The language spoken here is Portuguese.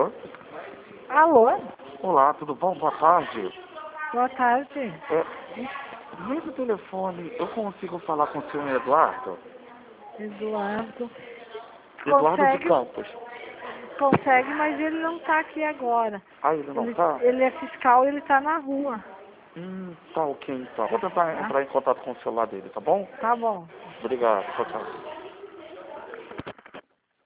Alô? Alô? Olá, tudo bom? Boa tarde. Boa tarde. Nesse telefone, eu consigo falar com o senhor Eduardo? Eduardo. Eduardo de Campos. Consegue, mas ele não está aqui agora. Ah, ele não tá? Ele é fiscal e ele está na rua. Tá ok então. Vou tentar entrar em contato com o celular dele, tá bom? Tá bom. Obrigado, tchau, tchau.